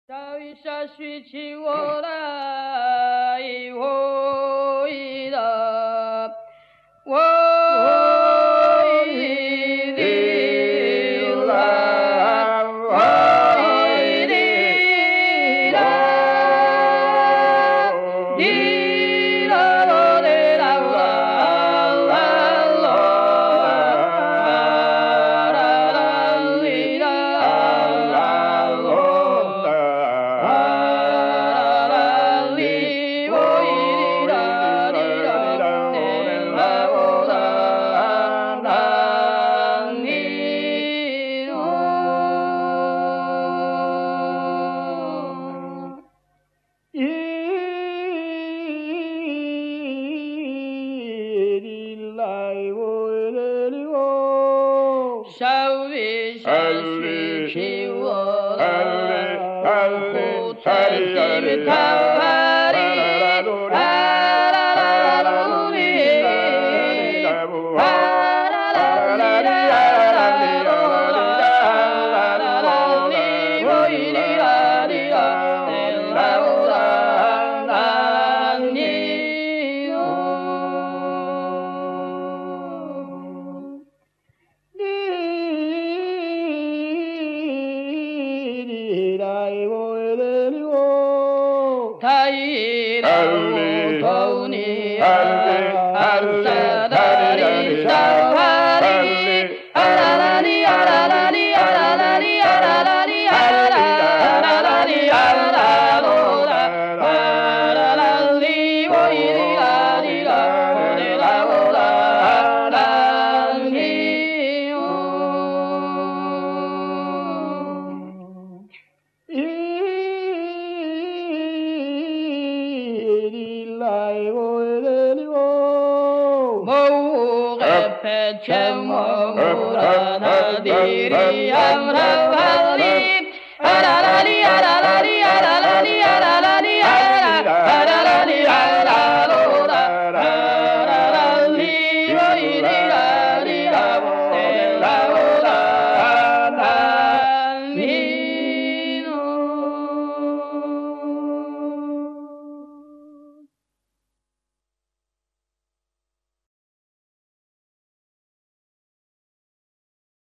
早一下许起我来回答，我一定来，我一定来，你来我的来我小雨下许起我不太地他太阳头你阿萨达里萨帕里阿拉拉里阿拉拉里阿拉拉里阿拉拉里阿拉拉里阿拉罗拉阿拉拉里我伊里拉里拉我的拉我拉拉里全我木拉那地里阿拉拉里阿拉拉里阿拉拉里。